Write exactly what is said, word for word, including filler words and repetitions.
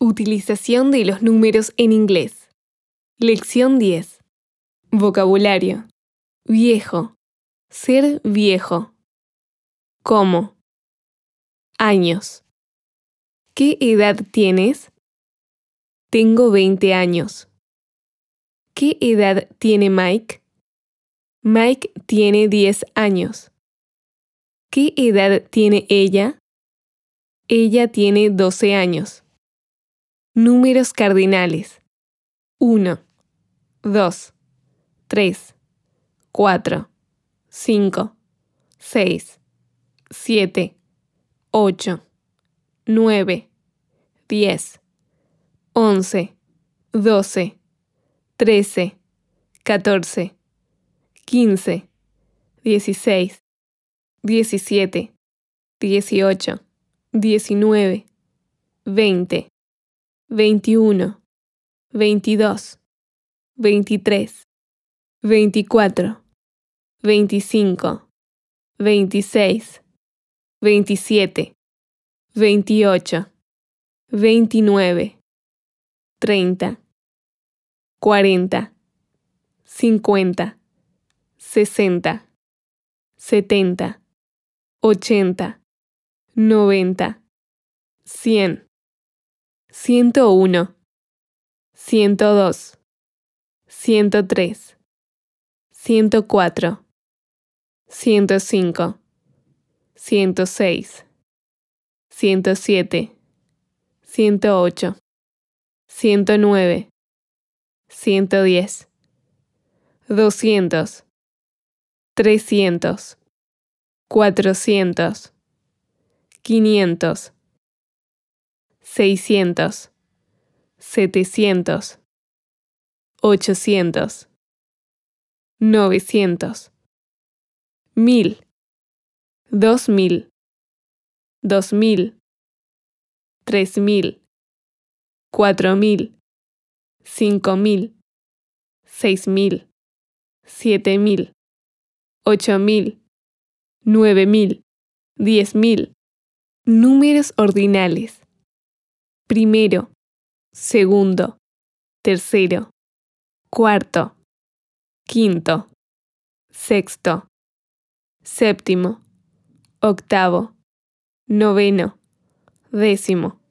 Utilización de los números en inglés. Lección diez. Vocabulario. Viejo. Ser viejo. ¿Cómo? Años. ¿Qué edad tienes? Tengo veinte años. ¿Qué edad tiene Mike? Mike tiene diez años. ¿Qué edad tiene ella? Ella tiene doce años. Números cardinales. uno, dos, tres, cuatro, cinco, seis, siete, ocho, nueve, diez, once, doce, trece, catorce, quince, dieciséis, diecisiete, dieciocho, diecinueve, veinte, veintiuno, veintidós, veintitrés, veinticuatro, veinticinco, veintiséis, veintisiete, veintiocho, veintinueve, treinta, cuarenta, cincuenta, sesenta, setenta, ochenta, noventa, cien, ciento uno, ciento dos, ciento tres, ciento cuatro, ciento cinco, ciento seis, ciento siete, ciento ocho, ciento nueve, ciento diez, doscientos, trescientos, cuatrocientos, quinientos, seiscientos, setecientos, ochocientos, novecientos, mil, dos mil, dos mil, tres mil, cuatro mil, cinco mil, seis mil, siete mil, ocho mil, nueve mil, diez mil. Números ordinales. Primero, segundo, tercero, cuarto, quinto, sexto, séptimo, octavo, noveno, décimo,